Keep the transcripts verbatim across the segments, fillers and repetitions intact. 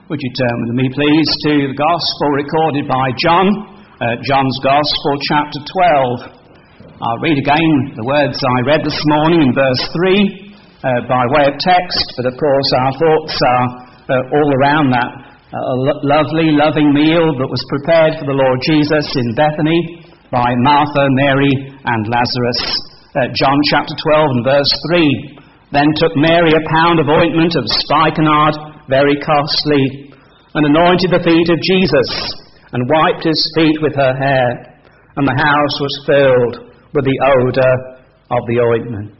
Would you turn with me, please, to the Gospel recorded by John, uh, John's Gospel, chapter twelve. I'll read again the words I read this morning in verse three uh, by way of text, but of course our thoughts are uh, all around that uh, lo- lovely, loving meal that was prepared for the Lord Jesus in Bethany by Martha, Mary, and Lazarus. Uh, John chapter twelve and verse three. Then took Mary a pound of ointment of spikenard, very costly, and anointed the feet of Jesus, and wiped his feet with her hair, and the house was filled with the odour of the ointment.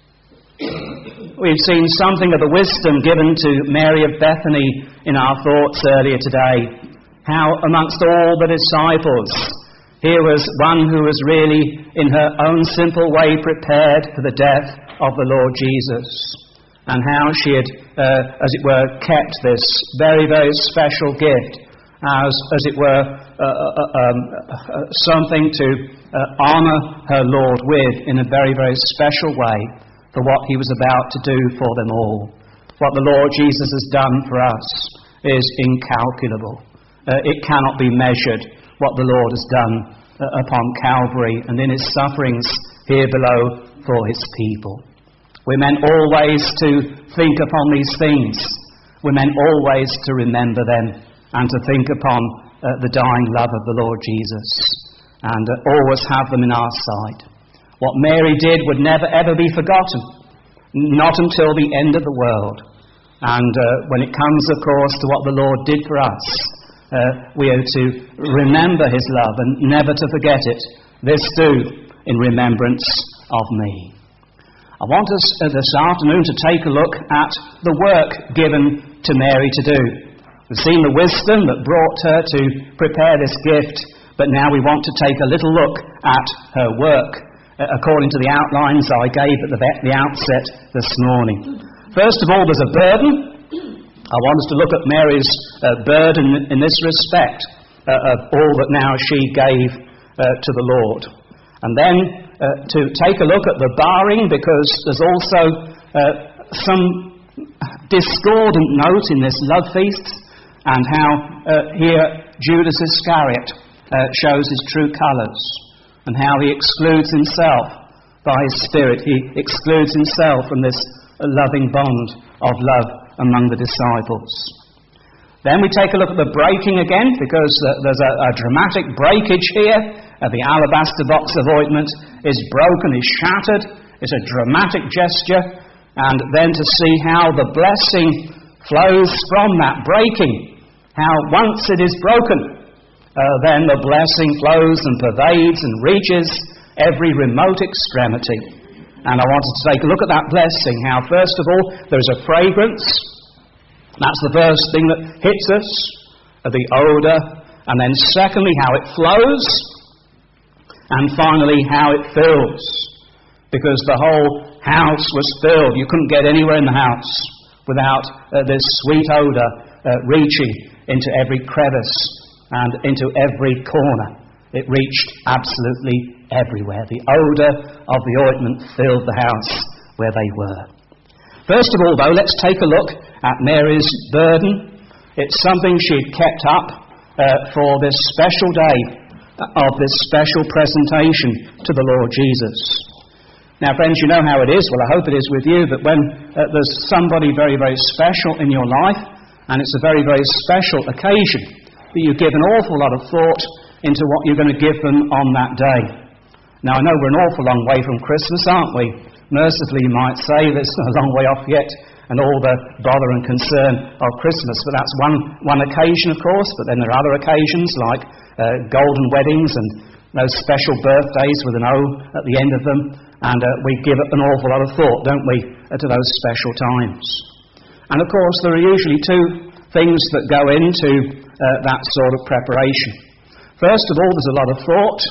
We've seen something of the wisdom given to Mary of Bethany in our thoughts earlier today. How amongst all the disciples, here was one who was really, in her own simple way, prepared for the death of the Lord Jesus, and how she had, uh, as it were, kept this very, very special gift as, as it were, uh, uh, um, uh, something to uh, honour her Lord with in a very, very special way for what he was about to do for them all. What the Lord Jesus has done for us is incalculable. Uh, it cannot be measured what the Lord has done uh, upon Calvary and in his sufferings here below for his people. We're meant always to think upon these things. We're meant always to remember them and to think upon uh, the dying love of the Lord Jesus and uh, always have them in our sight. What Mary did would never ever be forgotten, not until the end of the world. And uh, when it comes, of course, to what the Lord did for us, uh, we are to remember his love and never to forget it. This do in remembrance of me. I want us uh, this afternoon to take a look at the work given to Mary to do. We've seen the wisdom that brought her to prepare this gift, but now we want to take a little look at her work, uh, according to the outlines I gave at the, the outset this morning. First of all, there's a burden. I want us to look at Mary's uh, burden in this respect, uh, of all that now she gave uh, to the Lord. And then uh, to take a look at the barring, because there's also uh, some discordant note in this love feast, and how uh, here Judas Iscariot uh, shows his true colours, and how he excludes himself by his Spirit. He excludes himself from this loving bond of love among the disciples. Then we take a look at the breaking again, because uh, there's a, a dramatic breakage here. Uh, the alabaster box of ointment is broken, is shattered. It's a dramatic gesture. And then to see how the blessing flows from that breaking. How once it is broken, uh, then the blessing flows and pervades and reaches every remote extremity. And I wanted to take a look at that blessing. How, first of all, there's a fragrance. That's the first thing that hits us, the odour. And then secondly, how it flows. And finally, how it fills. Because the whole house was filled. You couldn't get anywhere in the house without uh, this sweet odour uh, reaching into every crevice and into every corner. It reached absolutely everywhere. The odour of the ointment filled the house where they were. First of all, though, let's take a look at Mary's burden. It's something she'd kept up uh, for this special day of this special presentation to the Lord Jesus. Now, friends, you know how it is. Well, I hope it is with you, that when uh, there's somebody very, very special in your life, and it's a very, very special occasion, that you give an awful lot of thought into what you're going to give them on that day. Now, I know we're an awful long way from Christmas, aren't we? Mercifully, you might say, that's a long way off yet, and all the bother and concern of Christmas. But that's one, one occasion, of course, but then there are other occasions like uh, golden weddings and those special birthdays with an O at the end of them. And uh, we give it an awful lot of thought, don't we, uh, to those special times. And of course, there are usually two things that go into uh, that sort of preparation. First of all, there's a lot of thought.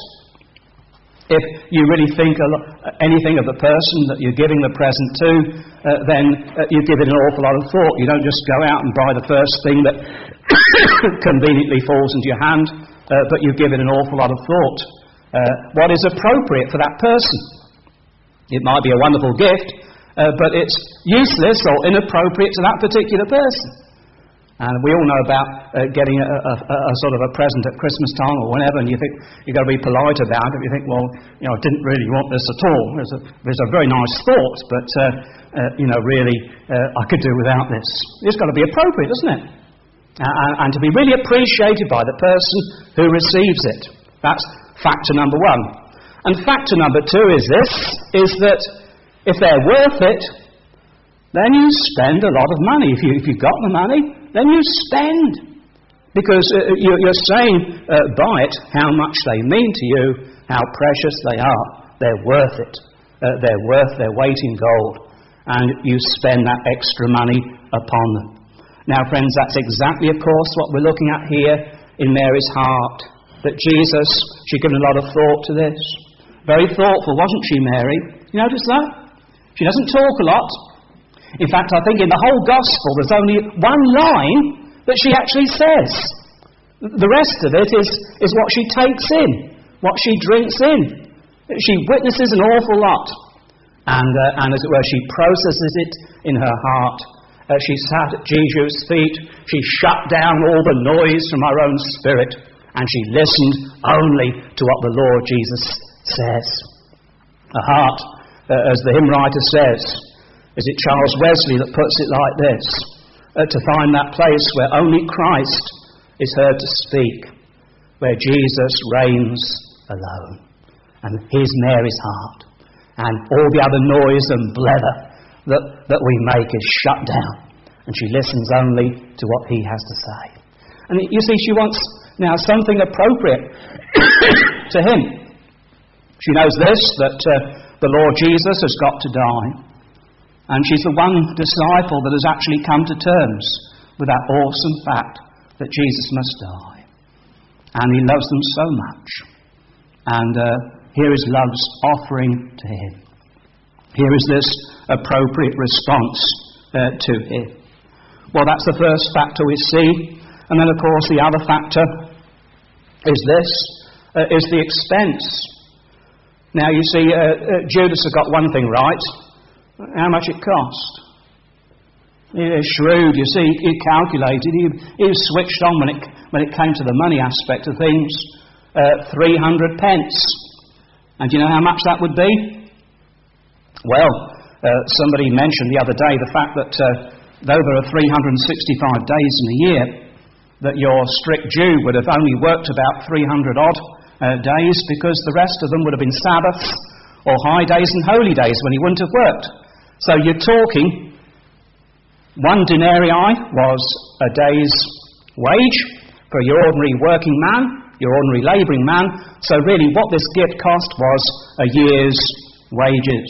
If you really think a lo- anything of the person that you're giving the present to, uh, then uh, you give it an awful lot of thought. You don't just go out and buy the first thing that conveniently falls into your hand, uh, but you give it an awful lot of thought. Uh, what is appropriate for that person? It might be a wonderful gift, uh, but it's useless or inappropriate to that particular person. And we all know about uh, getting a, a, a, a sort of a present at Christmas time or whenever, and you think you've got to be polite about it. You think, well, you know, I didn't really want this at all. It's a, it's a very nice thought, but uh, uh, you know, really, uh, I could do without this. It's got to be appropriate, isn't it? And, and to be really appreciated by the person who receives it. That's factor number one. And factor number two is this: is that if they're worth it, then you spend a lot of money. If you if you've got the money, then you spend. Because uh, you're saying uh, by it how much they mean to you, how precious they are. They're worth it. Uh, they're worth their weight in gold. And you spend that extra money upon them. Now, friends, that's exactly, of course, what we're looking at here in Mary's heart. That Jesus, she'd given a lot of thought to this. Very thoughtful, wasn't she, Mary? You notice that? She doesn't talk a lot. In fact, I think in the whole Gospel there's only one line that she actually says. The rest of it is, is what she takes in, what she drinks in. She witnesses an awful lot. And, uh, and as it were, she processes it in her heart. Uh, she sat at Jesus' feet. She shut down all the noise from her own spirit. And she listened only to what the Lord Jesus says. A heart, uh, as the hymn writer says, is it Charles Wesley that puts it like this, uh, to find that place where only Christ is heard to speak, where Jesus reigns alone. And here's Mary's heart. And all the other noise and blether that, that we make is shut down. And she listens only to what he has to say. And you see, she wants now something appropriate to him. She knows this, that uh, the Lord Jesus has got to die. And she's the one disciple that has actually come to terms with that awesome fact that Jesus must die. And he loves them so much. And uh, here is love's offering to him. Here is this appropriate response uh, to him. Well, that's the first factor we see. And then, of course, the other factor is this, uh, is the expense. Now, you see, uh, uh, Judas has got one thing right. How much it cost. He was shrewd, you see, he calculated, he, he was switched on when it, when it came to the money aspect of things. Uh, three hundred pence. And do you know how much that would be? Well, uh, somebody mentioned the other day the fact that uh, though there are three hundred sixty-five days in a year, that your strict Jew would have only worked about three hundred odd uh, days, because the rest of them would have been Sabbaths or high days and holy days when he wouldn't have worked. So you're talking, one denarii was a day's wage for your ordinary working man, your ordinary labouring man. So really what this gift cost was a year's wages.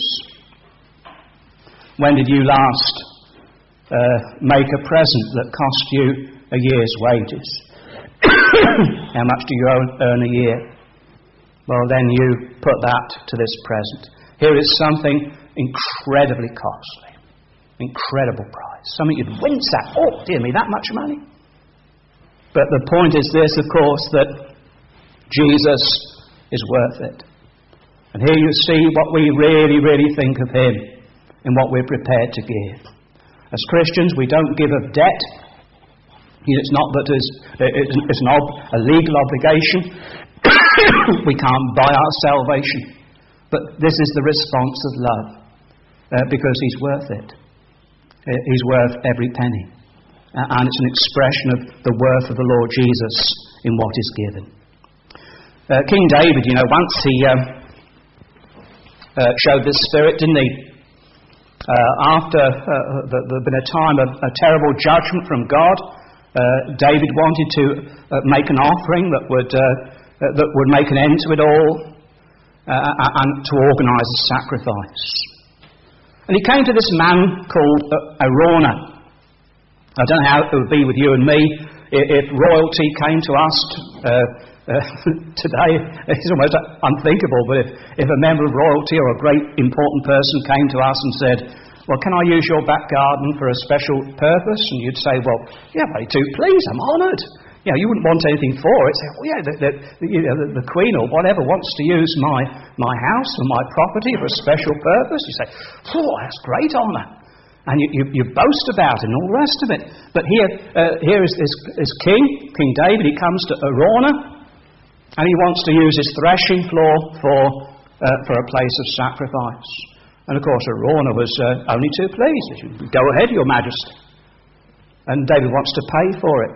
When did you last uh, make a present that cost you a year's wages? How much do you earn a year? Well, then you put that to this present. Here is something incredibly costly. Incredible price. Something you'd wince at. Oh, dear me, that much money? But the point is this, of course, that Jesus is worth it. And here you see what we really, really think of him and what we're prepared to give. As Christians, we don't give of debt. It's not that it's an ob- a legal obligation. We can't buy our salvation. But this is the response of love, uh, because he's worth it. Uh, he's worth every penny. Uh, and it's an expression of the worth of the Lord Jesus in what is given. Uh, King David, you know, once he um, uh, showed this spirit, didn't he? Uh, after uh, there had been a time of a terrible judgment from God, uh, David wanted to uh, make an offering that would uh, uh, that would make an end to it all. Uh, and to organise a sacrifice. And he came to this man called uh, Araunah. I don't know how it would be with you and me if, if royalty came to us uh, uh, today. It's almost unthinkable, but if, if a member of royalty or a great important person came to us and said, well, can I use your back garden for a special purpose? And you'd say, well, yeah, very do, please, I'm honoured. You know, you wouldn't want anything for it. Say, well, yeah, the, the, you know, the, the Queen or whatever wants to use my, my house or my property for a special purpose. You say, oh, that's great honour. And you, you, you boast about it and all the rest of it. But here, uh, here is, is, is King, King David. He comes to Araunah, and he wants to use his threshing floor for, uh, for a place of sacrifice. And of course, Araunah was uh, only too pleased. Go ahead, Your Majesty. And David wants to pay for it.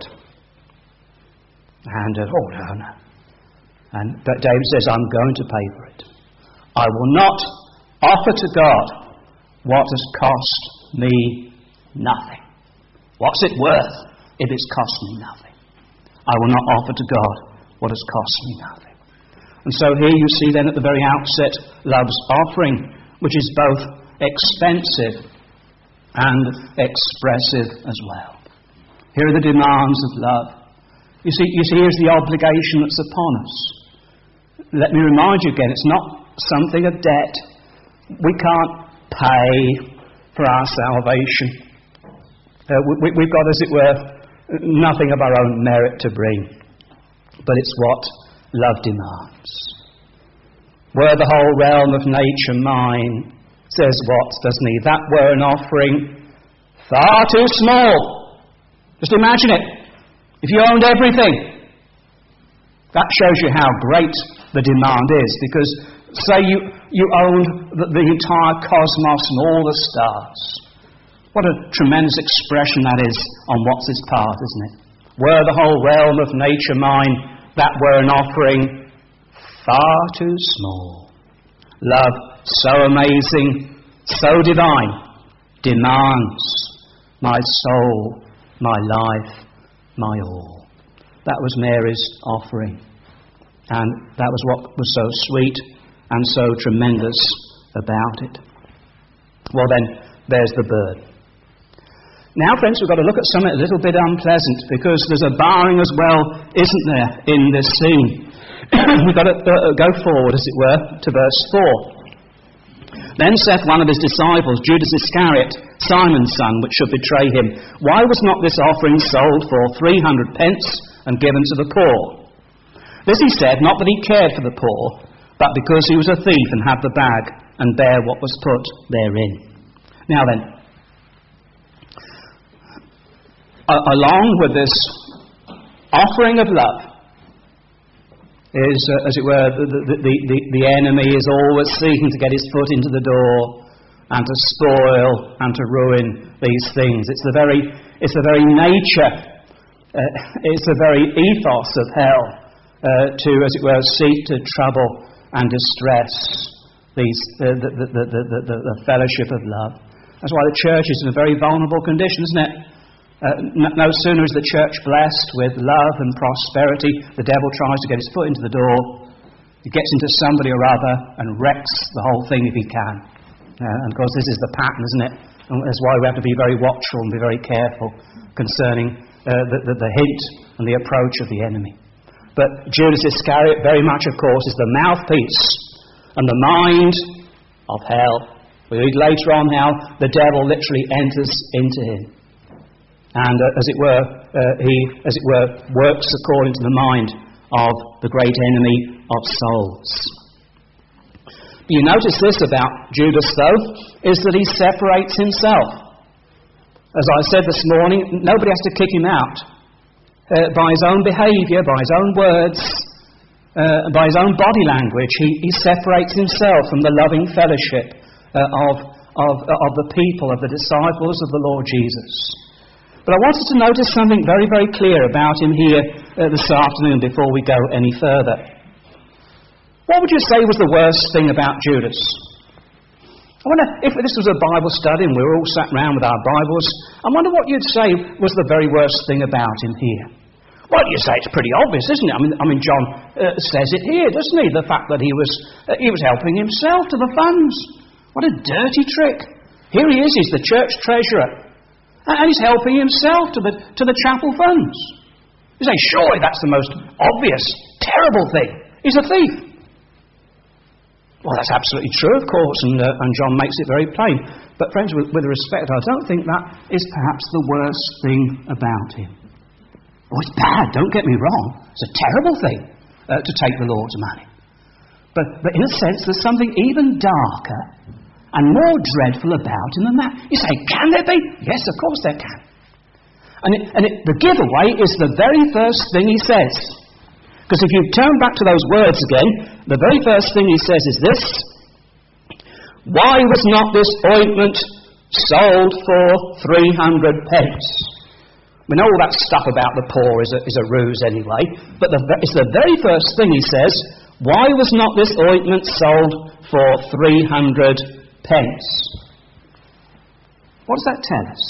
And, uh, oh no, no. And but David says, I'm going to pay for it. I will not offer to God what has cost me nothing. What's it worth if it's cost me nothing? I will not offer to God what has cost me nothing. And so here you see then at the very outset love's offering, which is both expensive and expressive as well. Here are the demands of love. You see, you see, here's the obligation that's upon us. Let me remind you again, it's not something of debt. We can't pay for our salvation. Uh, we, we've got, as it were, nothing of our own merit to bring. But it's what love demands. Were the whole realm of nature mine, says Watts, doesn't he? That were an offering far too small. Just imagine it. If you owned everything, that shows you how great the demand is. Because say you, you owned the, the entire cosmos and all the stars. What a tremendous expression that is on Watts' part, isn't it? Were the whole realm of nature mine, that were an offering far too small. Love so amazing, so divine, demands my soul, my life, my all. That was Mary's offering. And that was what was so sweet and so tremendous about it. Well then, there's the bird. Now, friends, we've got to look at something a little bit unpleasant, because there's a barring as well, isn't there, in this scene. We've got to uh, go forward, as it were, to verse four. Then saith one of his disciples, Judas Iscariot, Simon's son, which should betray him, why was not this offering sold for three hundred pence and given to the poor? This he said, not that he cared for the poor, but because he was a thief and had the bag and bare what was put therein. Now then, along with this offering of love is, uh, as it were, the, the, the, the, the enemy is always seeking to get his foot into the door and to spoil and to ruin these things. It's the very, it's the very nature, uh, it's the very ethos of hell uh, to, as it were, seek to trouble and distress these, uh, the, the, the, the, the, the fellowship of love. That's why the church is in a very vulnerable condition, isn't it? Uh, no, no sooner is the church blessed with love and prosperity, the devil tries to get his foot into the door. He gets into somebody or other and wrecks the whole thing if he can. Uh, and of course this is the pattern, isn't it? And that's why we have to be very watchful and be very careful concerning uh, the, the, the hint and the approach of the enemy. But Judas Iscariot very much, of course, is the mouthpiece and the mind of hell. We read later on how the devil literally enters into him. And uh, as it were, uh, he, as it were, works according to the mind of the great enemy of souls. You notice this about Judas, though, is that he separates himself. As I said this morning, nobody has to kick him out. Uh, by his own behaviour, by his own words, uh, by his own body language, he, he separates himself from the loving fellowship uh, of, of, of the people, of the disciples of the Lord Jesus. But I wanted to notice something very, very clear about him here uh, this afternoon before we go any further. What would you say was the worst thing about Judas? I wonder, if this was a Bible study and we were all sat round with our Bibles, I wonder what you'd say was the very worst thing about him here. Well, you say it's pretty obvious, isn't it? I mean, I mean John uh, says it here, doesn't he? The fact that he was uh, he was helping himself to the funds. What a dirty trick. Here he is, he's the church treasurer. And he's helping himself to the, to the chapel funds. You say, surely that's the most obvious, terrible thing. He's a thief. Well, that's absolutely true, of course, and, uh, and John makes it very plain. But friends, with, with respect, I don't think that is perhaps the worst thing about him. Oh, it's bad, don't get me wrong. It's a terrible thing uh, to take the Lord's money. But, but in a sense, there's something even darker and more dreadful about him than that. You say, can there be? Yes, of course there can. And, it, and it, the giveaway is the very first thing he says. Because if you turn back to those words again, the very first thing he says is this: why was not this ointment sold for three hundred pence? We know all that stuff about the poor is a, is a ruse anyway, but the, it's the very first thing he says: why was not this ointment sold for three hundred pence? What does that tell us?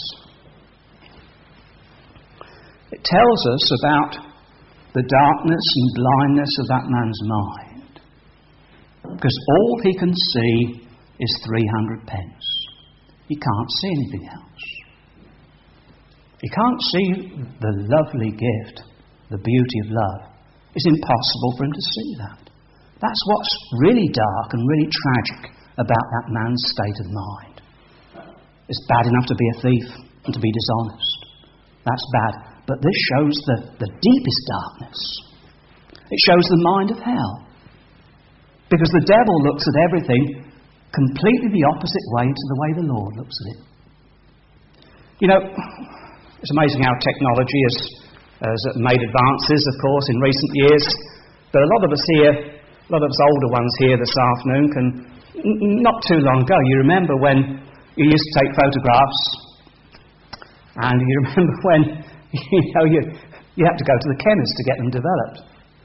It tells us about the darkness and blindness of that man's mind. Because all he can see is three hundred pence. He can't see anything else. He can't see the lovely gift, the beauty of love. It's impossible for him to see that. That's what's really dark and really tragic about that man's state of mind. It's bad enough to be a thief and to be dishonest. That's bad. But this shows the, the deepest darkness. It shows the mind of hell. Because the devil looks at everything completely the opposite way to the way the Lord looks at it. You know, it's amazing how technology has, has made advances, of course, in recent years. But a lot of us here, a lot of us older ones here this afternoon can, n- not too long ago, you remember when you used to take photographs, and you remember when, you know, you, you had to go to the chemist to get them developed.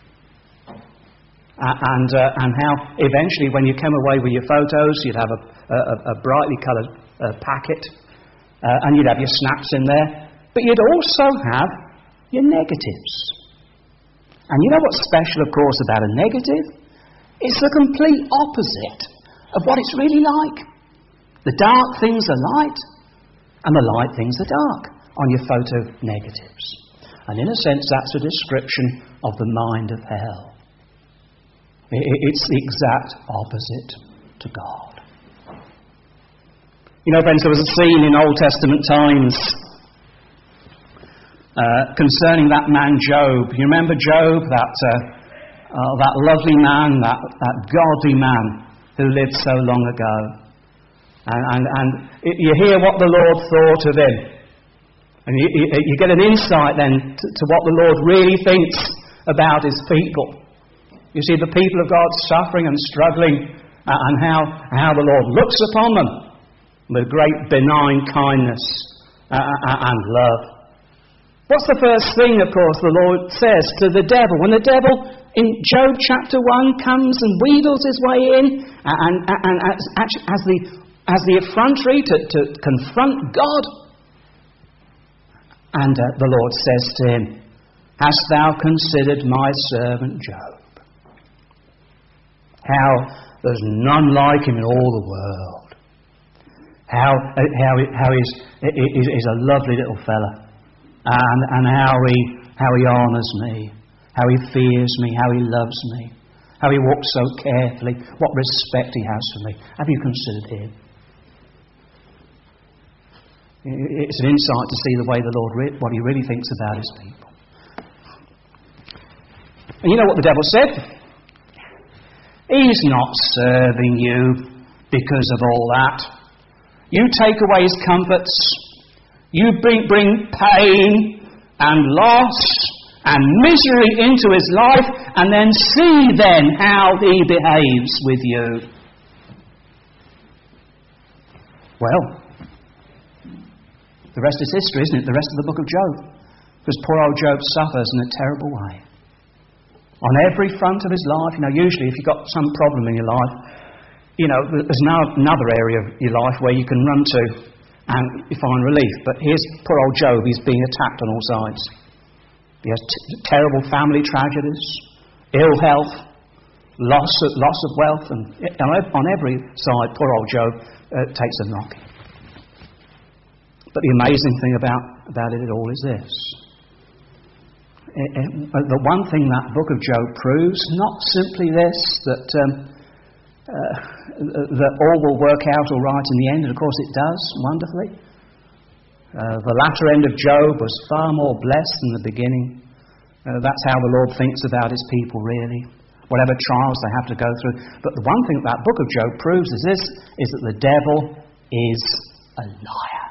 Uh, and uh, and how eventually when you came away with your photos, you'd have a, a, a brightly coloured uh, packet, uh, and you'd have your snaps in there, but you'd also have your negatives. And you know what's special, of course, about a negative? It's the complete opposite of what it's really like. The dark things are light, and the light things are dark on your photo negatives. And in a sense, that's a description of the mind of hell. It's the exact opposite to God. You know, friends, there was a scene in Old Testament times uh, concerning that man Job. You remember Job, that uh, uh, that lovely man, that, that godly man who lived so long ago. And, and, and you hear what the Lord thought of him. And you, you, you get an insight then to, to what the Lord really thinks about his people. You see the people of God suffering and struggling, uh, and how, how the Lord looks upon them with great benign kindness uh, uh, and love. What's the first thing, of course, the Lord says to the devil? When the devil in Job chapter one comes and wheedles his way in, and, and, and as, as, the, as the effrontery to, to confront God, and uh, the Lord says to him, "Hast thou considered my servant Job? How there's none like him in all the world. How how how he's, he's, he's a lovely little fella, and and how he how he honours me, how he fears me, how he loves me, how he walks so carefully, what respect he has for me. Have you considered him?" It's an insight to see the way the Lord re- what He really thinks about His people. And you know what the devil said? He's not serving you because of all that. You take away his comforts. You bring, bring pain and loss and misery into his life, and then see then how he behaves with you. Well, the rest is history, isn't it? The rest of the book of Job. Because poor old Job suffers in a terrible way. On every front of his life, you know, usually if you've got some problem in your life, you know, there's no, another area of your life where you can run to and you find relief. But here's poor old Job, he's being attacked on all sides. He has t- terrible family tragedies, ill health, loss of, loss of wealth, and on every side, poor old Job uh, takes a knocking. But the amazing thing about, about it all is this. It, it, the one thing that book of Job proves, not simply this, that um, uh, that all will work out all right in the end, and of course it does, wonderfully. Uh, the latter end of Job was far more blessed than the beginning. Uh, that's how the Lord thinks about his people, really. whatever trials they have to go through. But the one thing that that book of Job proves is this, is that the devil is a liar.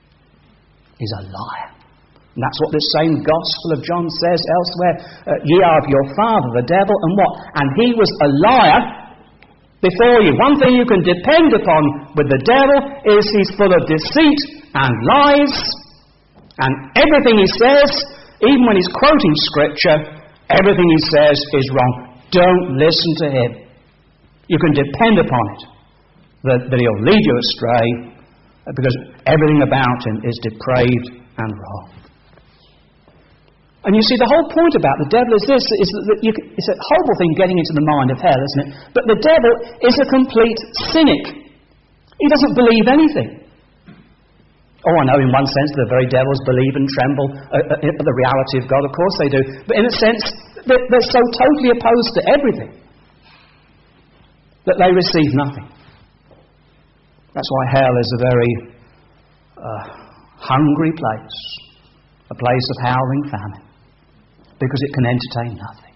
Is a liar. And that's what this same Gospel of John says elsewhere. Uh, ye are of your father, the devil, and what? And he was a liar before you. One thing you can depend upon with the devil is he's full of deceit and lies, and everything he says, even when he's quoting Scripture, everything he says is wrong. Don't listen to him. You can depend upon it, that, that he'll lead you astray, because everything about him is depraved and wrong. And you see, the whole point about the devil is this, is that you, it's a horrible thing getting into the mind of hell, isn't it? But the devil is a complete cynic. He doesn't believe anything. Oh, I know in one sense the very devils believe and tremble at the reality of God. Of course they do. But in a sense, they're, they're so totally opposed to everything that they receive nothing. That's why hell is a very uh, hungry place, a place of howling famine, because it can entertain nothing.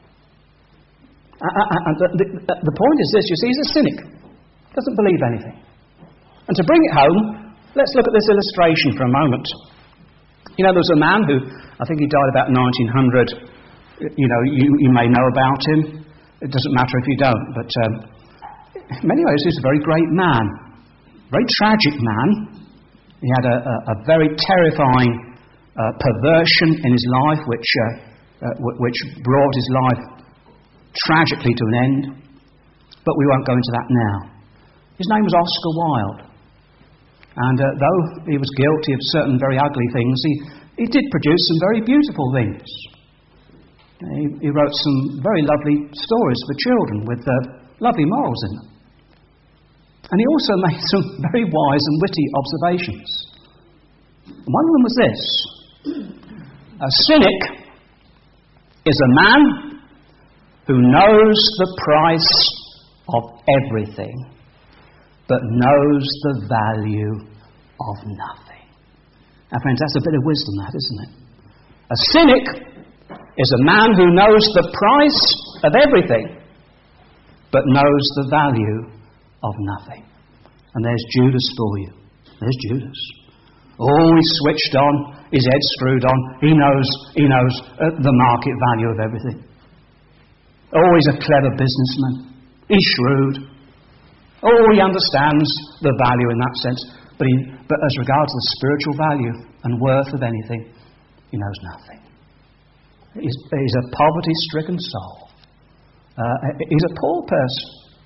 And the, the, the point is this, you see, he's a cynic, doesn't believe anything. And to bring it home, let's look at this illustration for a moment. You know, there was a man who, I think he died about nineteen hundred. You know, you, you may know about him. It doesn't matter if you don't. But um, in many ways, he was a very great man. Very tragic man. He had a, a, a very terrifying uh, perversion in his life, which, uh, uh, w- which brought his life tragically to an end. But we won't go into that now. His name was Oscar Wilde. And uh, though he was guilty of certain very ugly things, he, he did produce some very beautiful things. He, he wrote some very lovely stories for children with uh, lovely morals in them. And he also made some very wise and witty observations. One of them was this. A cynic is a man who knows the price of everything, but knows the value of nothing. Now, friends, that's a bit of wisdom, that, isn't it? A cynic is a man who knows the price of everything, but knows the value of nothing. And there's Judas for you. There's Judas. Oh, he's switched on, his head's screwed on, he knows, he knows uh, the market value of everything. Oh, he's a clever businessman. He's shrewd. Oh, he understands the value in that sense. But, he, but as regards the spiritual value and worth of anything, he knows nothing. He's, he's a poverty-stricken soul. Uh, he's a poor person.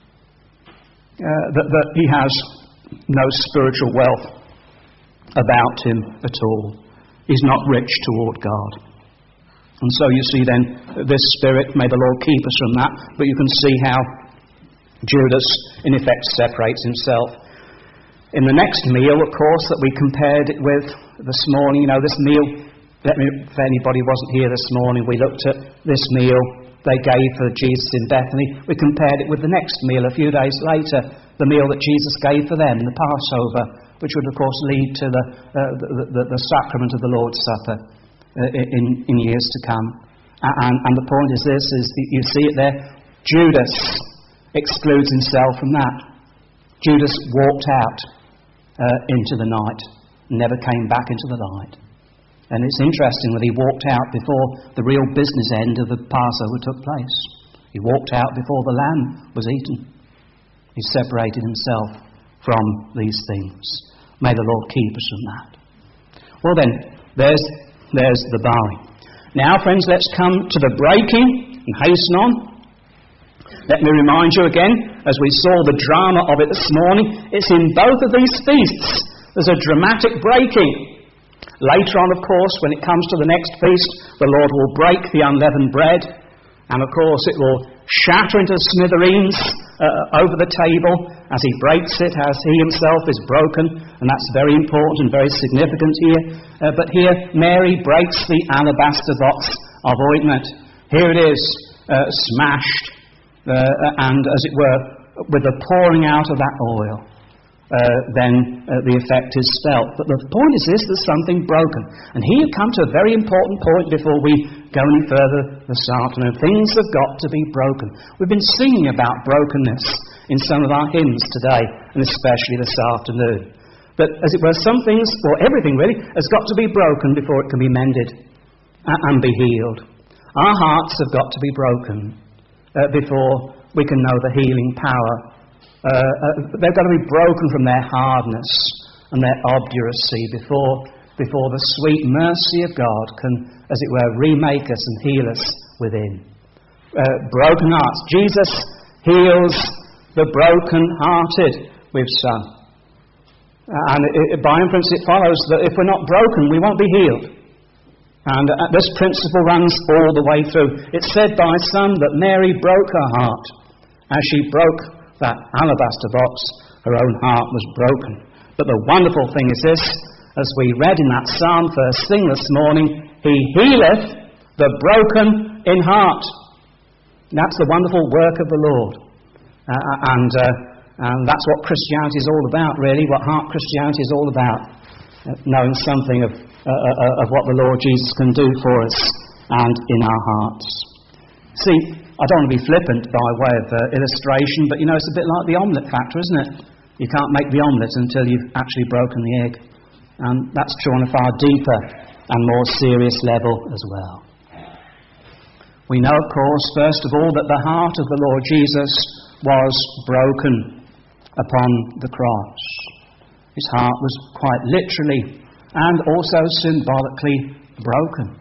Uh, that, that he has no spiritual wealth about him at all. He's not rich toward God. And so you see then, this spirit, may the Lord keep us from that, but you can see how Judas, in effect, separates himself. In the next meal, of course, that we compared it with this morning, you know, this meal, let me, if anybody wasn't here this morning, we looked at this meal they gave for Jesus in Bethany. We compared it with the next meal a few days later, the meal that Jesus gave for them, the Passover, which would, of course, lead to the, uh, the, the, the sacrament of the Lord's Supper uh, in, in years to come. And, and the point is this, is that you see it there, Judas excludes himself from that. Judas walked out uh, into the night, never came back into the light. And it's interesting that he walked out before the real business end of the Passover took place. He walked out before the lamb was eaten. He separated himself from these things. May the Lord keep us from that. Well then, there's, there's the barley. Now, friends, let's come to the breaking and hasten on. Let me remind you again, as we saw the drama of it this morning, it's in both of these feasts. There's a dramatic breaking. Later on, of course, when it comes to the next feast, the Lord will break the unleavened bread, and of course it will shatter into smithereens uh, over the table as he breaks it, as he himself is broken, and that's very important and very significant here. Uh, but here, Mary breaks the alabaster box of ointment. Here it is, uh, smashed, uh, and as it were, with the pouring out of that oil. uh, then uh, the effect is felt. But the point is this, there's something broken. And here you come to a very important point before we go any further this afternoon. Things have got to be broken. We've been singing about brokenness in some of our hymns today, and especially this afternoon. But as it were, some things, or everything really, has got to be broken before it can be mended and be healed. Our hearts have got to be broken uh, before we can know the healing power. Uh, uh, they've got to be broken from their hardness and their obduracy before, before the sweet mercy of God can, as it were, remake us and heal us within. Uh, broken hearts. Jesus heals the broken-hearted, we've sung. And it, by inference it follows that if we're not broken, we won't be healed. And uh, this principle runs all the way through. It's said by some that Mary broke her heart. As she broke that alabaster box, her own heart was broken. But the wonderful thing is this, as we read in that psalm first thing this morning, He healeth the broken in heart. And that's the wonderful work of the Lord. Uh, and, uh, and that's what Christianity is all about, really, what heart Christianity is all about. Uh, knowing something of, uh, uh, of what the Lord Jesus can do for us and in our hearts. See, I don't want to be flippant by way of uh, illustration, but you know, it's a bit like the omelette factor, isn't it? You can't make the omelette until you've actually broken the egg. And that's true on a far deeper and more serious level as well. We know, of course, first of all, that the heart of the Lord Jesus was broken upon the cross. His heart was quite literally and also symbolically broken.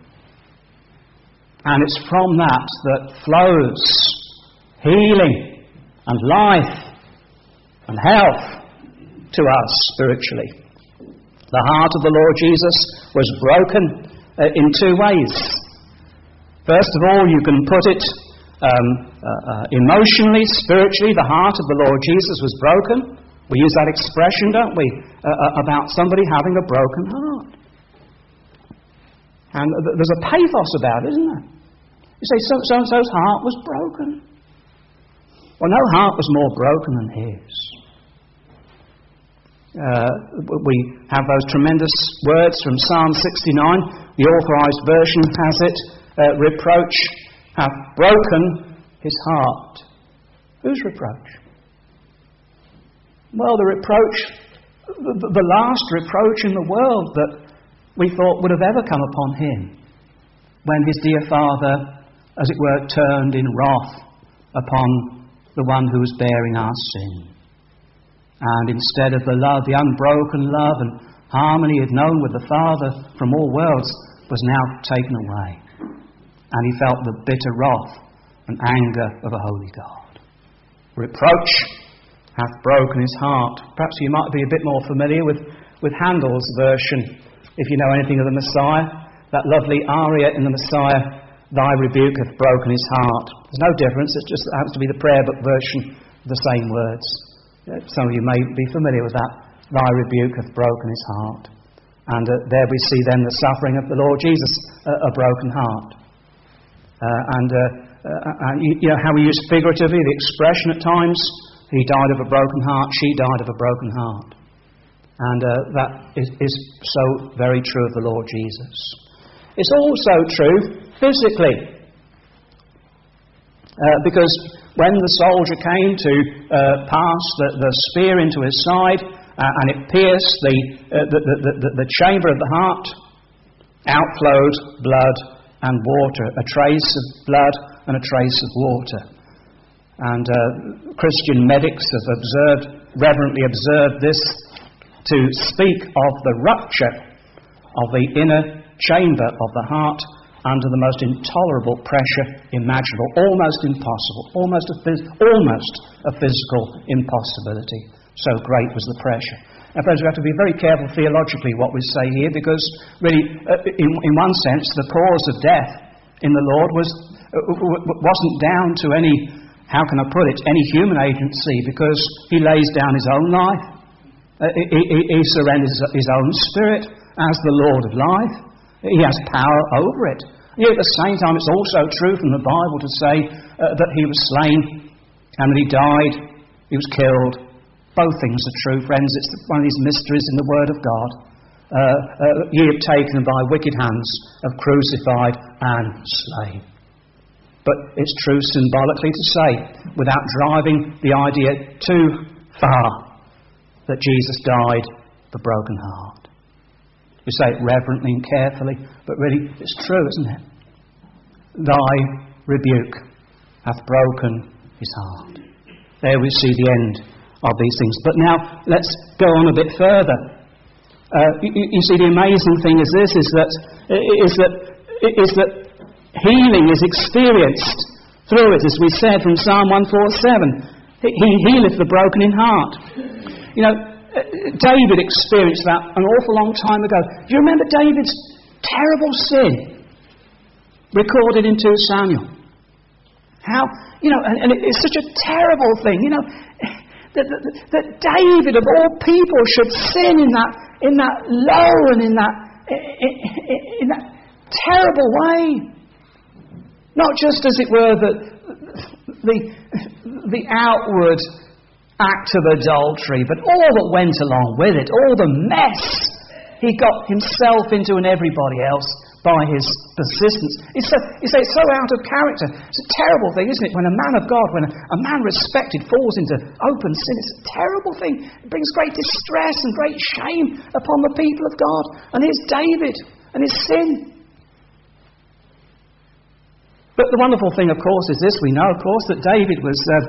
And it's from that that flows healing and life and health to us spiritually. The heart of the Lord Jesus was broken uh, in two ways. First of all, you can put it um, uh, uh, emotionally, spiritually. The heart of the Lord Jesus was broken. We use that expression, don't we, uh, uh, about somebody having a broken heart. And th- there's a pathos about it, isn't there? You say, so- so-and-so's heart was broken. Well, no heart was more broken than his. Uh, we have those tremendous words from Psalm sixty-nine. The Authorised Version has it, uh, reproach hath broken his heart. Whose reproach? Well, the reproach, the, the last reproach in the world that we thought would have ever come upon him, when his dear Father, as it were, turned in wrath upon the one who was bearing our sin. And instead of the love, the unbroken love and harmony he had known with the Father from all worlds, was now taken away. And he felt the bitter wrath and anger of a holy God. Reproach hath broken his heart. Perhaps you might be a bit more familiar with, with Handel's version, if you know anything of the Messiah. That lovely aria in the Messiah, thy rebuke hath broken his heart. There's no difference, it just happens to be the prayer book version of the same words. Some of you may be familiar with that. Thy rebuke hath broken his heart. And uh, there we see then the suffering of the Lord Jesus, uh, a broken heart. Uh, and, uh, uh, and you, you know how we use figuratively the expression at times, he died of a broken heart, she died of a broken heart. And uh, that is, is so very true of the Lord Jesus. It's also true physically. Uh, because when the soldier came to uh, pass the, the spear into his side, uh, and it pierced the, uh, the, the, the, the chamber of the heart, out flowed blood and water, a trace of blood and a trace of water. And uh, Christian medics have observed, reverently observed this, to speak of the rupture of the inner chamber of the heart under the most intolerable pressure imaginable, almost impossible, almost a, phys- almost a physical impossibility. So great was the pressure. And friends, we have to be very careful theologically what we say here, because really, uh, in, in one sense, the cause of death in the Lord was, uh, wasn't down to any, how can I put it, any human agency, because he lays down his own life. Uh, he, he, he surrenders his own spirit as the Lord of life. He has power over it. Yet at the same time, it's also true from the Bible to say uh, that he was slain and that he died, he was killed, Both things are true, friends. It's one of these mysteries in the Word of God. Uh, uh, ye have taken them by wicked hands, have crucified and slain. But it's true symbolically to say, without driving the idea too far, that Jesus died the broken heart. We say it reverently and carefully, but really it's true, isn't it? Thy rebuke hath broken his heart. There we see the end of these things. But now let's go on a bit further. Uh, you, you see, the amazing thing is this: is that is that is that healing is experienced through it, as we said from Psalm one forty-seven. He healeth the broken in heart. You know, David experienced that an awful long time ago. Do you remember David's terrible sin recorded in Second Samuel? How, you know, and, and it's such a terrible thing, you know, that, that, that David of all people should sin in that in that low and in that in, in that terrible way. Not just, as it were, the the the outward act of adultery, but all that went along with it, all the mess he got himself into and everybody else by his persistence. It's so, it's so out of character. It's a terrible thing, isn't it? When a man of God, when a, a man respected falls into open sin, it's a terrible thing. It brings great distress and great shame upon the people of God. And here's David and his sin. But the wonderful thing, of course, is this. We know, of course, that David was uh,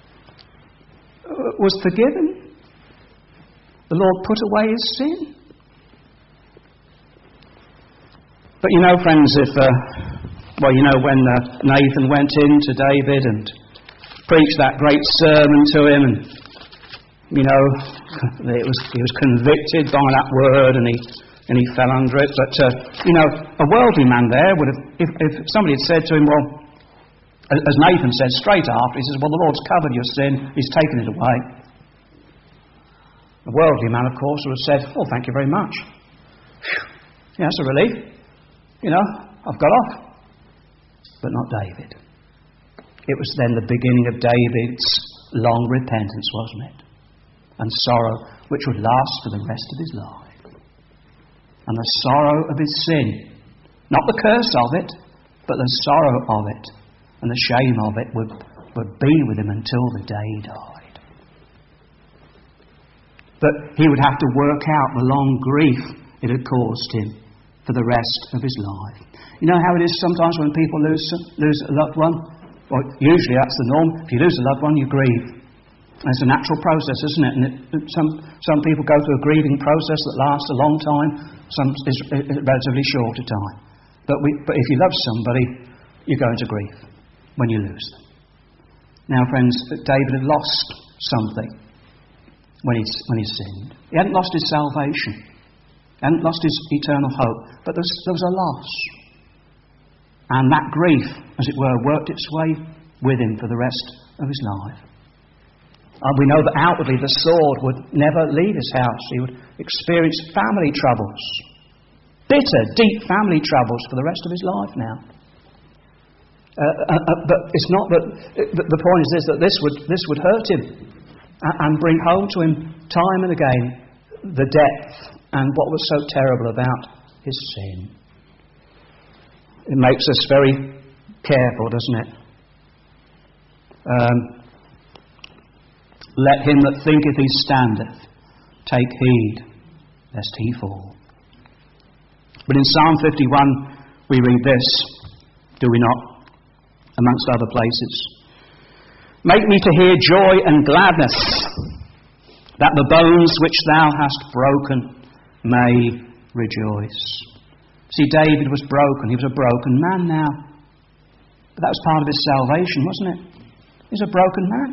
was forgiven. The Lord put away his sin. But you know, friends, if, uh, well, you know, when uh, Nathan went in to David and preached that great sermon to him, and, you know, it was he was convicted by that word, and he and he fell under it. But, uh, you know, a worldly man there would have, if, if somebody had said to him, well, as Nathan said straight after, he says, well, the Lord's covered your sin, he's taken it away. A worldly man, of course, would have said, oh, thank you very much. Yeah, that's a relief. You know, I've got off. But not David. It was then the beginning of David's long repentance, wasn't it? And sorrow, which would last for the rest of his life. And the sorrow of his sin, not the curse of it, but the sorrow of it and the shame of it would, would be with him until the day he died. But he would have to work out the long grief it had caused him for the rest of his life. You know how it is sometimes when people lose lose a loved one? Well, usually that's the norm. If you lose a loved one, you grieve. It's a natural process, isn't it? And it, some some people go through a grieving process that lasts a long time. Some is a relatively shorter time. But we, but if you love somebody, you go into grief when you lose them. Now, friends, David had lost something when he when he sinned. He hadn't lost his salvation. He hadn't lost his eternal hope, but there was, there was a loss. And that grief, as it were, worked its way with him for the rest of his life. And we know that outwardly the sword would never leave his house. He would experience family troubles. Bitter, deep family troubles for the rest of his life now. Uh, uh, uh, but it's not that... Uh, the point is this, that this would, this would hurt him and, and bring home to him time and again the depth and what was so terrible about his sin. It makes us very careful, doesn't it? Um, Let him that thinketh he standeth take heed lest he fall. But in Psalm fifty-one we read this, do we not? Amongst other places. Make me to hear joy and gladness, that the bones which thou hast broken may rejoice. See, David was broken. He was a broken man now. But that was part of his salvation, wasn't it? He was a broken man.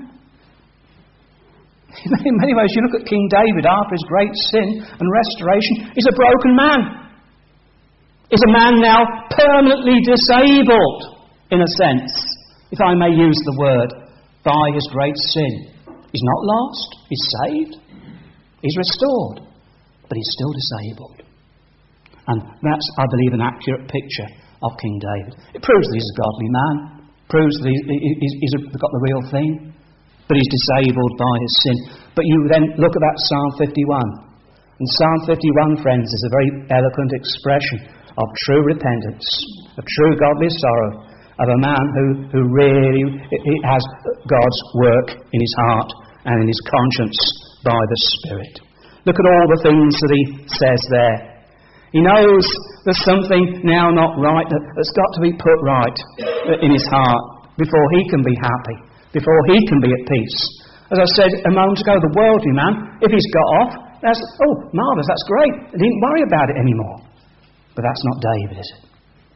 In many ways, you look at King David after his great sin and restoration, he's a broken man. He's a man now permanently disabled, in a sense, if I may use the word, by his great sin. He's not lost. He's saved. He's restored. But he's still disabled. And that's, I believe, an accurate picture of King David. It proves that he's a godly man. It proves that he's, he's, he's got the real thing. but he's disabled by his sin. But you then look at that Psalm fifty-one. And Psalm fifty-one, friends, is a very eloquent expression of true repentance, of true godly sorrow, of a man who, who really he has God's work in his heart and in his conscience by the Spirit. Look at all the things that he says there. He knows there's something now not right that's got to be put right in his heart before he can be happy, before he can be at peace. As I said a moment ago, the worldly man, if he's got off, that's, oh, marvellous, that's great. He didn't worry about it anymore. But that's not David, is it?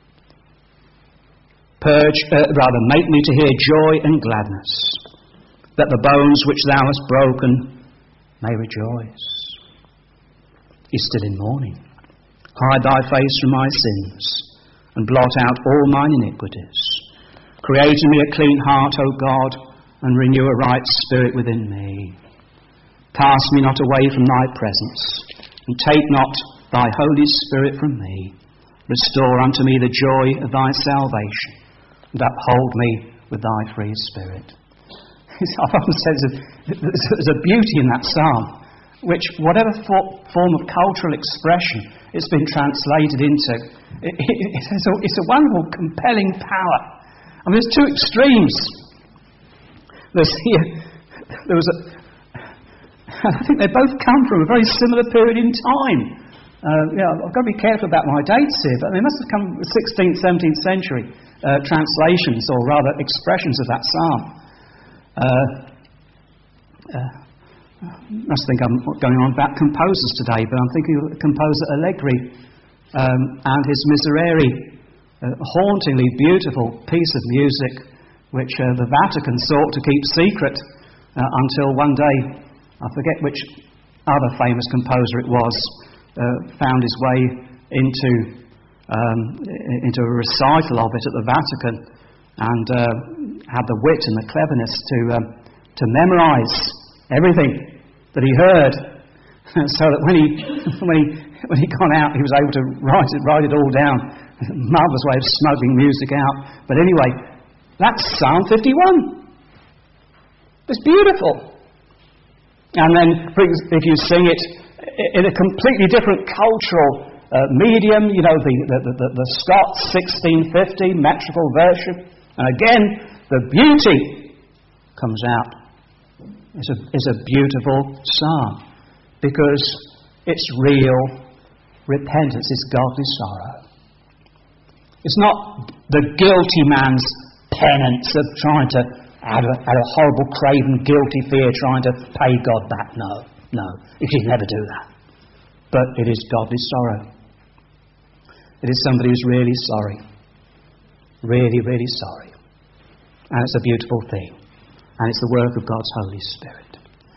Purge, uh, rather, make me to hear joy and gladness, that the bones which thou hast broken may rejoice. He's still in mourning. Hide thy face from my sins, and blot out all mine iniquities. Create in me a clean heart, O God, and renew a right spirit within me. Cast me not away from thy presence, and take not thy Holy Spirit from me. Restore unto me the joy of thy salvation, and uphold me with thy free spirit. I've often said there's a beauty in that psalm, which whatever form of cultural expression it's been translated into, it, it, it's, a, it's a wonderful, compelling power. I mean, there's two extremes. There's here, there was a, I think they both come from a very similar period in time. Uh, you know, I've got to be careful about my dates here, but they must have come from the sixteenth, seventeenth century uh, translations, or rather expressions of that psalm. Uh, uh, must think I'm going on about composers today, but I'm thinking of the composer Allegri um, and his Miserere, a hauntingly beautiful piece of music which uh, the Vatican sought to keep secret uh, until one day, I forget which other famous composer it was, uh, found his way into um, into a recital of it at the Vatican, and uh, had the wit and the cleverness to um, to memorise everything that he heard, so that when he when he when he got out, he was able to write it write it all down. Marvellous way of smuggling music out. But anyway, that's Psalm fifty-one. It's beautiful. And then if you sing it in a completely different cultural uh, medium, you know, the, the, the, the Scots sixteen fifty metrical version, and again, the beauty comes out. It's a, it's a beautiful psalm because it's real repentance, it's godly sorrow. It's not the guilty man's penance of trying to, out of, out of horrible, craven, guilty fear, trying to pay God back. No, no, you can never do that. But it is godly sorrow. It is somebody who's really sorry. Really, really sorry. And it's a beautiful thing. And it's the work of God's Holy Spirit.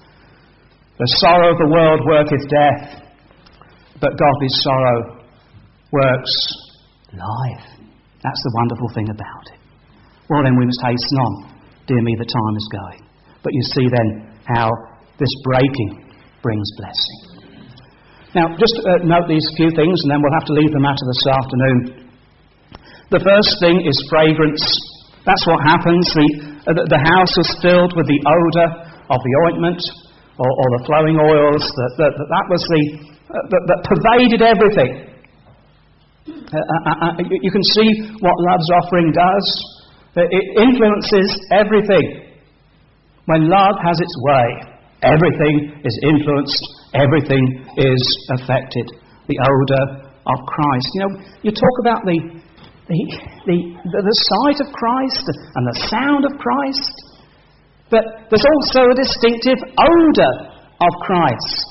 The sorrow of the world worketh death, but godly sorrow works life. That's the wonderful thing about it. Well, then we must hasten on. Dear me, the time is going. But you see then how this breaking brings blessing. Now, just uh, note these few things, and then we'll have to leave the matter this afternoon. The first thing is fragrance. That's what happens. The, uh, the house was filled with the odour of the ointment, or, or the flowing oils. That, that, that, that was the uh, that, that pervaded everything. Uh, uh, uh, you can see what love's offering does. It influences everything. When love has its way, everything is influenced, everything is affected. The odour of Christ. You know, you talk about the the the, the, the sight of Christ and the sound of Christ, but there's also a distinctive odour of Christ.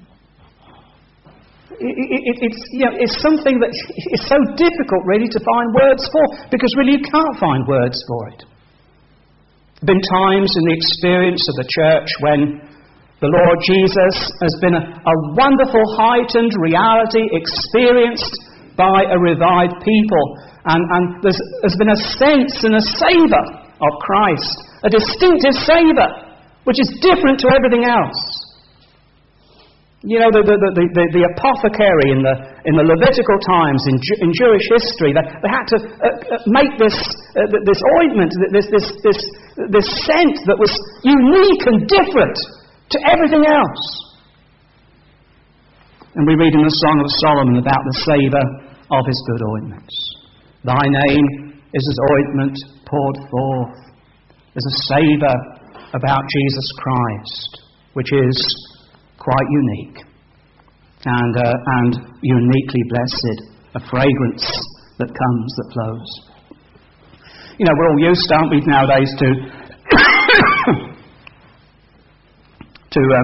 It, it, it's, you know, it's something that is so difficult really to find words for, because really you can't find words for it. There have been times in the experience of the church when the Lord Jesus has been a, a wonderful heightened reality experienced by a revived people, and, and there's, there's been a sense and a savour of Christ, a distinctive savour which is different to everything else. You know, the, the, the, the, the apothecary in the, in the Levitical times, in, Ju- in Jewish history, they, they had to uh, make this, uh, this ointment, this, this, this, this scent that was unique and different to everything else. And we read in the Song of Solomon about the savour of his good ointments. Thy name is as ointment poured forth. There's a savour about Jesus Christ, which is quite unique and uh, and uniquely blessed, a fragrance that comes, that flows. You know, we're all used, aren't we, nowadays to to um,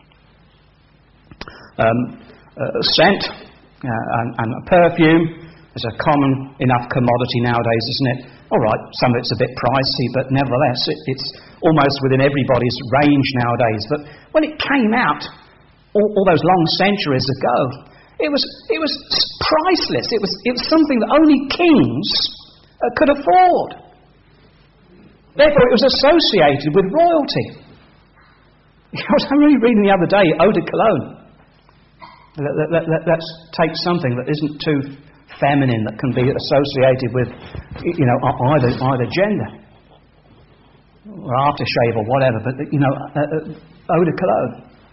um, uh, scent uh, and, and a perfume is a common enough commodity nowadays, isn't it? All right, some of it's a bit pricey, but nevertheless, it, it's almost within everybody's range nowadays. But when it came out, all, all those long centuries ago, it was it was priceless. It was it was something that only kings uh, could afford. Therefore, it was associated with royalty. I was only reading the other day, eau de cologne. Let, let, let, let's take something that isn't too feminine, that can be associated with, you know, either either gender or aftershave or whatever. But you know, uh, uh, eau de cologne,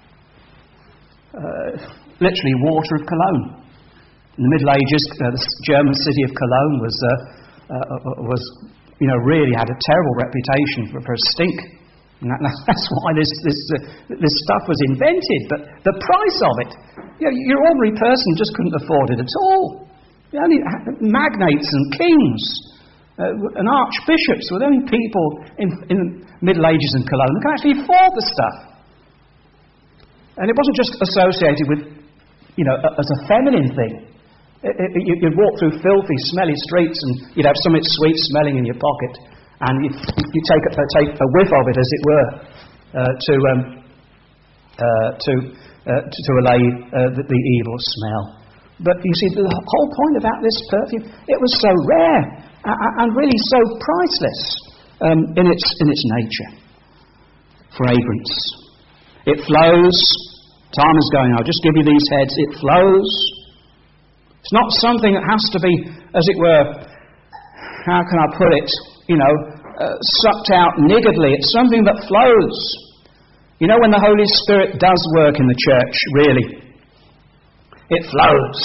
uh, literally water of Cologne. In the Middle Ages, uh, the German city of Cologne was uh, uh, was you know really had a terrible reputation for, for a stink. And that, that's why this this uh, this stuff was invented. But the price of it, you know, your ordinary person just couldn't afford it at all. Only magnates and kings uh, and archbishops were the only people in, in the Middle Ages in Cologne who could actually afford the stuff. And it wasn't just associated with, you know, as a feminine thing. It, it, you'd walk through filthy, smelly streets and you'd have something sweet smelling in your pocket, and you you take a, take a whiff of it, as it were, uh, to um, uh, to, uh, to to allay uh, the, the evil smell. But you see, the whole point about this perfume, it was so rare and really so priceless um, in its in its nature. Fragrance. It flows. Time is going. I'll just give you these heads. It flows. It's not something that has to be, as it were, how can I put it, you know, uh, sucked out niggardly. It's something that flows. You know, when the Holy Spirit does work in the church, really, it flows.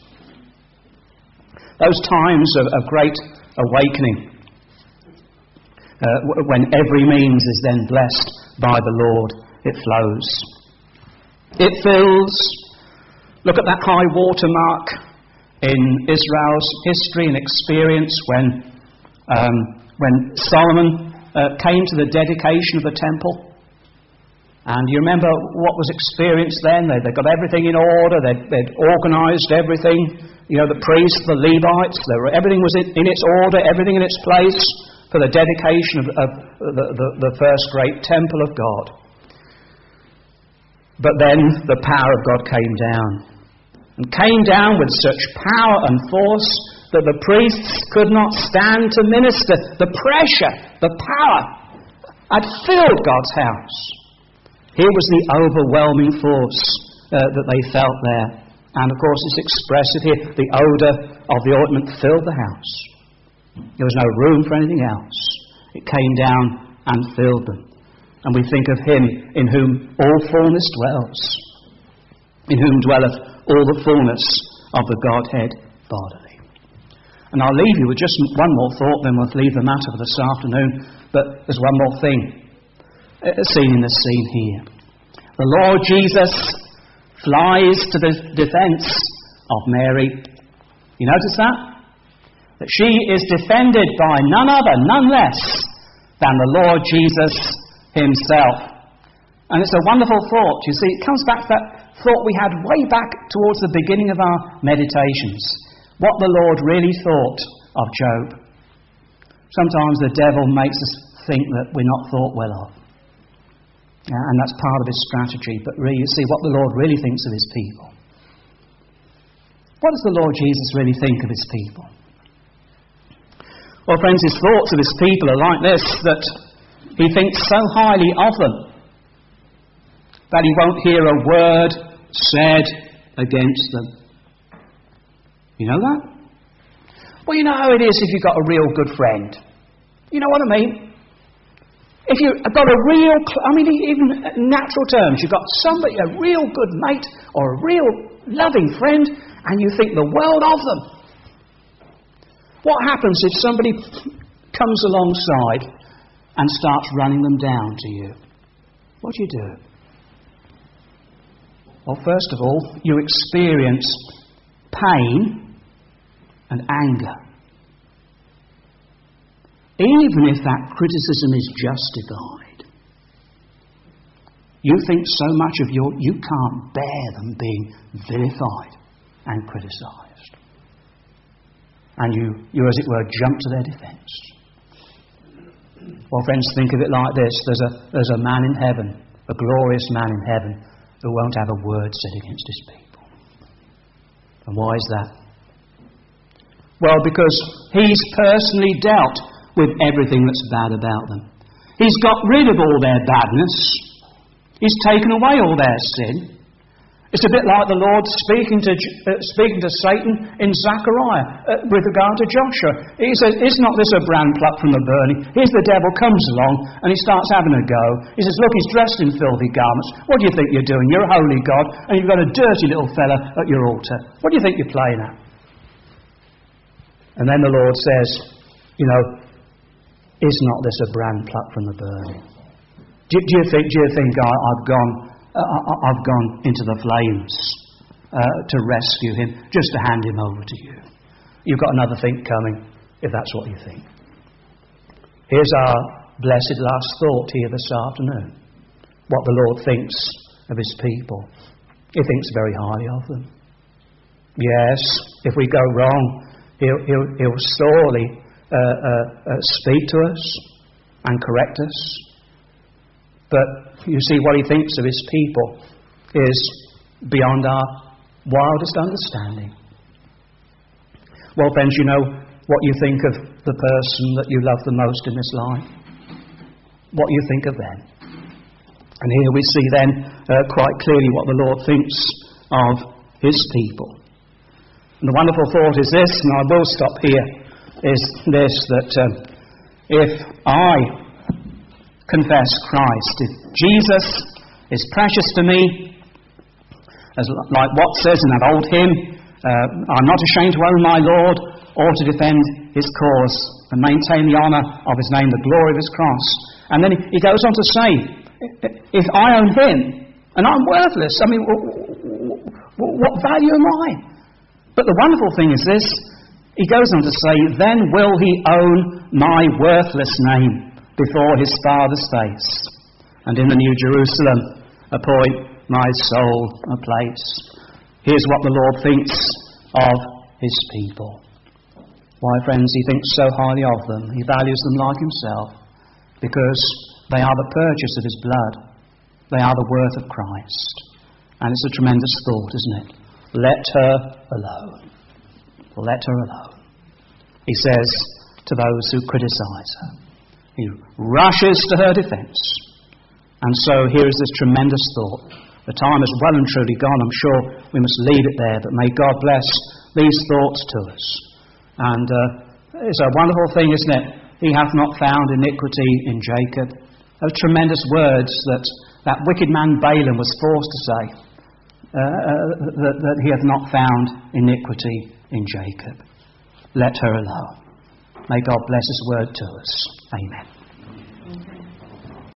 Those times of, of great awakening, uh, when every means is then blessed by the Lord, it flows. It fills. Look at that high water mark in Israel's history and experience when um, when Solomon uh, came to the dedication of the temple. And you remember what was experienced then? They, they got everything in order. They'd, they'd organised everything. You know, the priests, the Levites, they were, everything was in, in its order, everything in its place for the dedication of, of the, the, the first great temple of God. But then the power of God came down. And came down with such power and force that the priests could not stand to minister. The pressure, the power had filled God's house. Here was the overwhelming force uh, that they felt there. And of course it's expressive here. The odour of the ointment filled the house. There was no room for anything else. It came down and filled them. And we think of Him in whom all fullness dwells. In whom dwelleth all the fullness of the Godhead bodily. And I'll leave you with just one more thought, then we'll leave the matter for this afternoon. But there's one more thing seen in the scene here. The Lord Jesus flies to the defence of Mary. You notice that? That she is defended by none other, none less than the Lord Jesus Himself. And it's a wonderful thought. You see, it comes back to that thought we had way back towards the beginning of our meditations. What the Lord really thought of Job. Sometimes the devil makes us think that we're not thought well of. Yeah, and that's part of his strategy. But really, you see what the Lord really thinks of His people. What does the Lord Jesus really think of His people? Well, friends, His thoughts of His people are like this, that He thinks so highly of them that He won't hear a word said against them. You know that? Well, you know how it is if you've got a real good friend. You know what I mean? If you've got a real, I mean, even in natural terms, you've got somebody, a real good mate or a real loving friend, and you think the world of them. What happens if somebody comes alongside and starts running them down to you? What do you do? Well, first of all, you experience pain and anger. Even if that criticism is justified, you think so much of your, you can't bear them being vilified and criticised. And you, you, as it were, jump to their defence. Well, friends, think of it like this. There's a, there's a man in heaven, a glorious man in heaven, who won't have a word said against his people. And why is that? Well, because he's personally dealt with everything that's bad about them. He's got rid of all their badness. He's taken away all their sin. It's a bit like the Lord speaking to uh, speaking to Satan in Zechariah uh, with regard to Joshua. He says, "Is not this a brand plucked from the burning?" Here's the devil comes along and he starts having a go. He says, "Look, he's dressed in filthy garments. What do you think you're doing? You're a holy God and you've got a dirty little fella at your altar. What do you think you're playing at?" And then the Lord says, "You know, is not this a brand plucked from the burning?" Do, do you think? Do you think I, I've gone? Uh, I've gone into the flames uh, to rescue him, just to hand him over to you? You've got another think coming, if that's what you think. Here's our blessed last thought here this afternoon. What the Lord thinks of his people. He thinks very highly of them. Yes, if we go wrong, he'll, he'll, he'll sorely uh, uh, uh, speak to us and correct us. But you see, what he thinks of his people is beyond our wildest understanding. Well, friends, you know what you think of the person that you love the most in this life. What you think of them. And here we see then uh, quite clearly what the Lord thinks of his people. And the wonderful thought is this, and I will stop here, is this, that um, if I confess Christ, if Jesus is precious to me, as like what says in that old hymn, uh, I'm not ashamed to own my Lord, or to defend his cause and maintain the honour of his name, the glory of his cross. And then he goes on to say, if I own him, and I'm worthless, I mean, what value am I? But the wonderful thing is this, he goes on to say, then will he own my worthless name before his Father's face, and in the New Jerusalem appoint my soul a place. Here's what the Lord thinks of his people. Why, friends, he thinks so highly of them. He values them like himself, because they are the purchase of his blood. They are the worth of Christ. And it's a tremendous thought, isn't it? Let her alone. Let her alone. He says to those who criticize her. He rushes to her defence. And so here is this tremendous thought. The time is well and truly gone. I'm sure we must leave it there. But may God bless these thoughts to us. And uh, it's a wonderful thing, isn't it? He hath not found iniquity in Jacob. Those tremendous words that that wicked man Balaam was forced to say. Uh, uh, that, that he hath not found iniquity in Jacob. Let her alone. May God bless his word to us. Amen.